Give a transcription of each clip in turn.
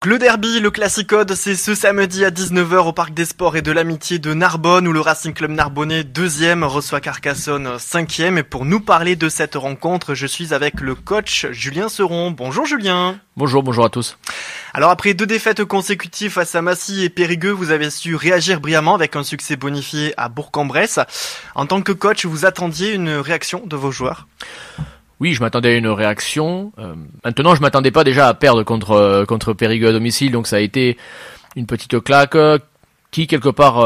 Le derby, le classicode, c'est ce samedi à 19h au Parc des Sports et de l'Amitié de Narbonne où le Racing Club Narbonnais 2e reçoit Carcassonne 5e. Et pour nous parler de cette rencontre, je suis avec le coach Julien Seron. Bonjour Julien. Bonjour à tous. Alors après 2 défaites consécutives face à Massy et Périgueux, vous avez su réagir brillamment avec un succès bonifié à Bourg-en-Bresse. En tant que coach, vous attendiez une réaction de vos joueurs ? Oui, je m'attendais à une réaction. Maintenant, je m'attendais pas déjà à perdre contre Périgueux à domicile, donc ça a été une petite claque qui quelque part,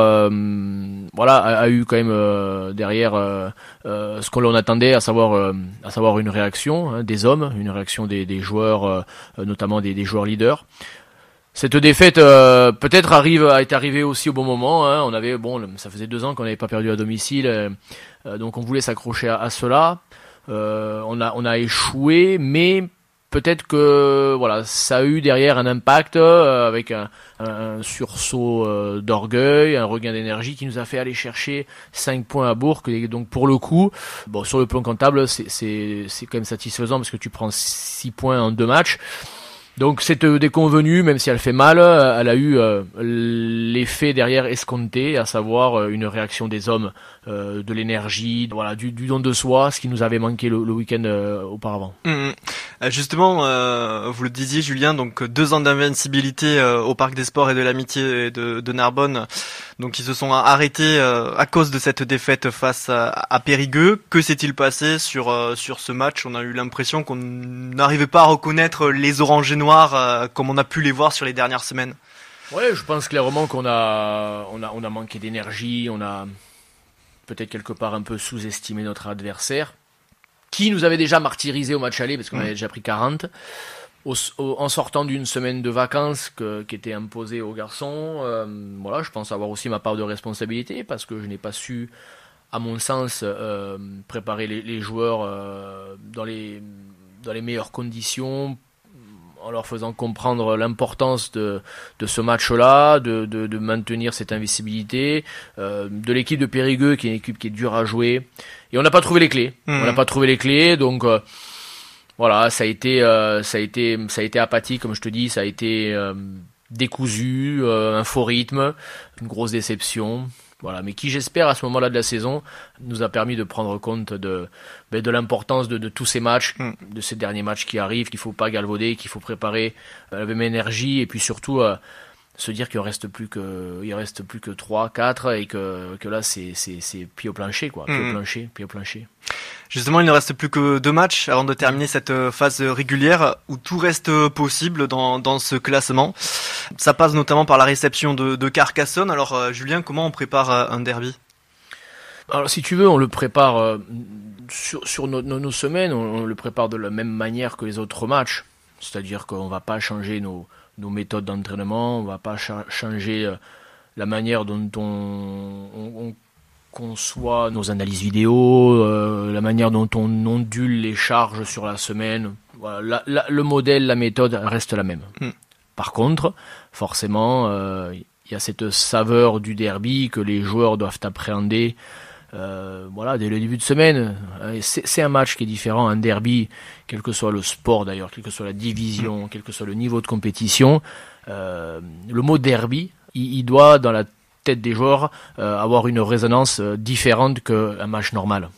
a eu quand même derrière ce qu'on attendait, à savoir une réaction des hommes, une réaction des joueurs, notamment des joueurs leaders. Cette défaite peut-être est arrivée aussi au bon moment. Ça faisait 2 ans qu'on n'avait pas perdu à domicile, donc on voulait s'accrocher à cela. On a échoué, mais peut-être que ça a eu derrière un impact avec un sursaut d'orgueil, un regain d'énergie qui nous a fait aller chercher 5 points à Bourg. Et donc pour le coup, sur le plan comptable, c'est quand même satisfaisant parce que tu prends 6 points en 2 matchs. Donc cette déconvenue, même si elle fait mal, elle a eu l'effet derrière escompté, à savoir une réaction des hommes, de l'énergie, du don de soi, ce qui nous avait manqué le week-end auparavant. Justement, vous le disiez Julien, donc 2 ans d'invincibilité au Parc des Sports et de l'Amitié de Narbonne, donc ils se sont arrêtés à cause de cette défaite face à Périgueux. Que s'est-il passé sur ce match ? On a eu l'impression qu'on n'arrivait pas à reconnaître les orangés noirs comme on a pu les voir sur les dernières semaines. Ouais, je pense clairement qu'on a manqué d'énergie, on a peut-être quelque part un peu sous-estimé notre adversaire, qui nous avait déjà martyrisé au match aller, parce qu'on avait déjà pris 40, en sortant d'une semaine de vacances qui était imposée aux garçons. Je pense avoir aussi ma part de responsabilité, parce que je n'ai pas su, à mon sens, préparer les joueurs dans les meilleures conditions, en leur faisant comprendre l'importance de ce match-là, de maintenir cette invincibilité, de l'équipe de Périgueux, qui est une équipe qui est dure à jouer. Et on n'a pas trouvé les clés. On n'a pas trouvé les clés, donc ça a été apathique, comme je te dis, ça a été décousu, un faux rythme, une grosse déception. Mais qui, j'espère, à ce moment-là de la saison, nous a permis de prendre compte de l'importance de tous ces matchs, de ces derniers matchs qui arrivent, qu'il faut pas galvauder, qu'il faut préparer la même énergie, et puis surtout se dire qu'il reste plus que 3, 4, et que là c'est pied au plancher, quoi, pied au plancher. Justement, il ne reste plus que 2 matchs avant de terminer cette phase régulière où tout reste possible dans ce classement. Ça passe notamment par la réception de Carcassonne. Alors Julien, comment on prépare un derby ? Alors si tu veux, on le prépare sur nos semaines, on le prépare de la même manière que les autres matchs. C'est-à-dire qu'on va pas changer nos méthodes d'entraînement, on va pas changer la manière dont on conçoit nos analyses vidéo, la manière dont on ondule les charges sur la semaine. Le modèle, la méthode reste la même. Par contre, forcément, il y a cette saveur du derby que les joueurs doivent appréhender dès le début de semaine. C'est un match qui est différent, un derby, quel que soit le sport d'ailleurs, quelle que soit la division, quel que soit le niveau de compétition. Le mot derby, il doit, dans la tête des joueurs, avoir une résonance différente qu'un match normal.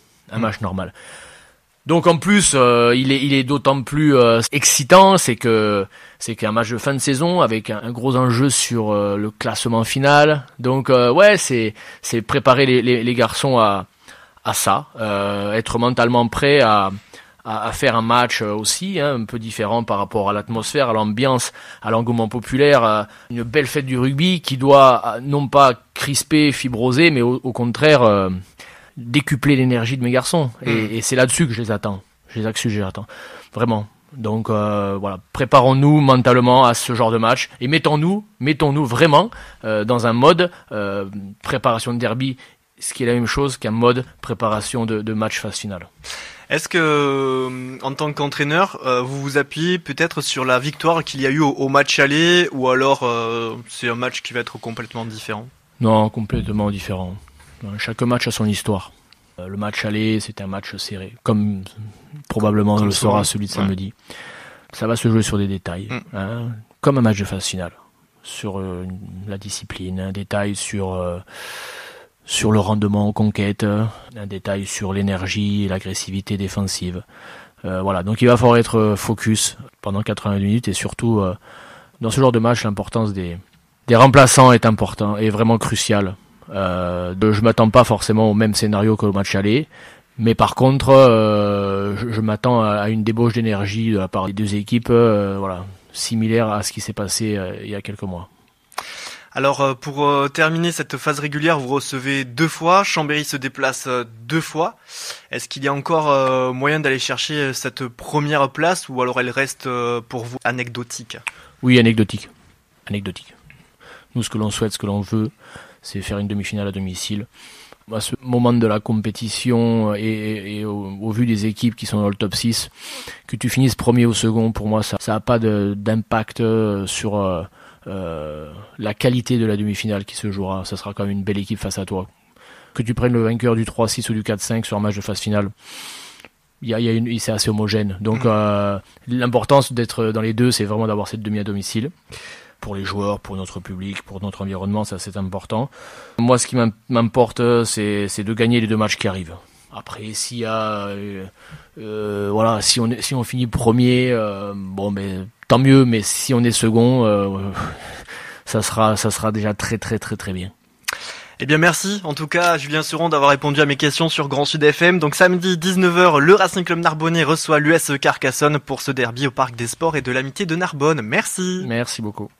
Donc en plus, il est d'autant plus excitant, c'est qu'un match de fin de saison avec un gros enjeu sur le classement final. Donc c'est préparer les garçons à ça, être mentalement prêt à faire un match aussi, un peu différent par rapport à l'atmosphère, à l'ambiance, à l'engouement populaire, une belle fête du rugby qui doit non pas crisper, fibroser, mais au contraire décupler l'énergie de mes garçons. Et c'est là-dessus que je les attends. Vraiment. Donc préparons-nous mentalement à ce genre de match et mettons-nous vraiment dans un mode préparation de derby, ce qui est la même chose qu'un mode préparation de match phase finale. Est-ce que, en tant qu'entraîneur, vous vous appuyez peut-être sur la victoire qu'il y a eu au match aller, ou alors c'est un match qui va être complètement différent ? Non, complètement différent. Chaque match a son histoire. Le match aller, c'était un match serré, comme probablement le sera celui de samedi. Ça va se jouer sur des détails. comme un match de phase finale, sur la discipline, un détail sur le rendement en conquête, un détail sur l'énergie et l'agressivité défensive. Voilà, donc il va falloir être focus pendant 80 minutes et surtout dans ce genre de match, l'importance des remplaçants est important et vraiment crucial. Je m'attends pas forcément au même scénario que le match aller, mais par contre, je m'attends à une débauche d'énergie de la part des deux équipes, voilà, similaire à ce qui s'est passé il y a quelques mois. Alors pour terminer cette phase régulière, vous recevez 2 fois, Chambéry se déplace 2 fois. Est-ce qu'il y a encore moyen d'aller chercher cette première place ou alors elle reste pour vous anecdotique ? Oui, anecdotique. Nous, ce que l'on souhaite, ce que l'on veut, c'est faire une demi-finale à domicile. À ce moment de la compétition et au vu des équipes qui sont dans le top 6, que tu finisses premier ou second, pour moi, ça n'a pas d'impact sur la qualité de la demi-finale qui se jouera. Ça sera quand même une belle équipe face à toi. Que tu prennes le vainqueur du 3-6 ou du 4-5 sur un match de phase finale, c'est assez homogène. Donc l'importance d'être dans les deux, c'est vraiment d'avoir cette demi à domicile. Pour les joueurs, pour notre public, pour notre environnement, ça c'est important. Moi, ce qui m'importe, c'est de gagner les 2 matchs qui arrivent. Après, s'il y a, voilà, si on finit premier, bon, ben tant mieux. Mais si on est second, ça sera déjà très très très très bien. Eh bien merci en tout cas Julien Seuron d'avoir répondu à mes questions sur Grand Sud FM. Donc samedi 19h, le Racing Club Narbonnais reçoit l'US Carcassonne pour ce derby au Parc des Sports et de l'Amitié de Narbonne. Merci. Merci beaucoup.